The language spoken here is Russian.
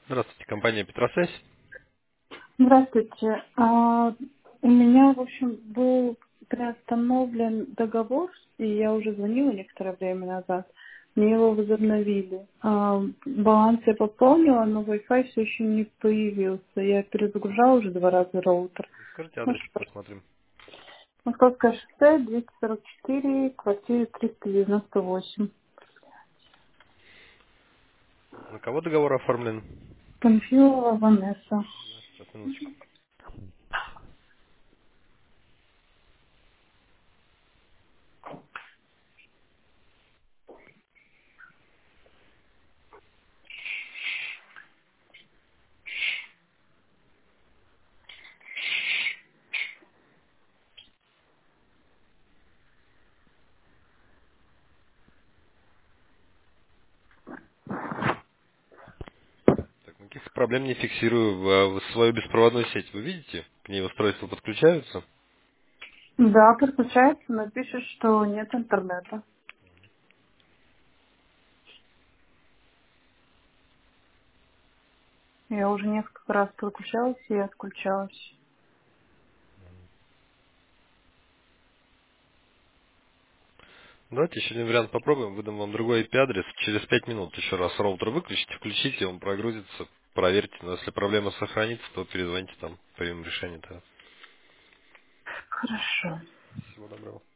Здравствуйте, компания Петросвязь. Здравствуйте. У меня, в общем, был приостановлен договор, и я уже звонила некоторое время назад. Мне его возобновили. Баланс я пополнила, но Wi-Fi все еще не появился. Я перезагружала уже 2 раза роутер. Скажите Ну адрес, что ж, посмотрим. Московское шоссе, 244, квартира 398. На кого договор оформлен? Панфилова Ванесса. Сейчас, минуточку. Так, никаких проблем не фиксирую. Свою беспроводную сеть вы видите? К ней устройства подключаются. Да, подключается, но пишет, что нет интернета. Я уже несколько раз подключалась и отключалась. Давайте еще один вариант попробуем. Выдам вам другой IP-адрес. Через 5 минут еще раз роутер выключите, включите, он прогрузится. Проверьте. Но если проблема сохранится, то перезвоните там, примем решение тогда. Хорошо. Всего доброго.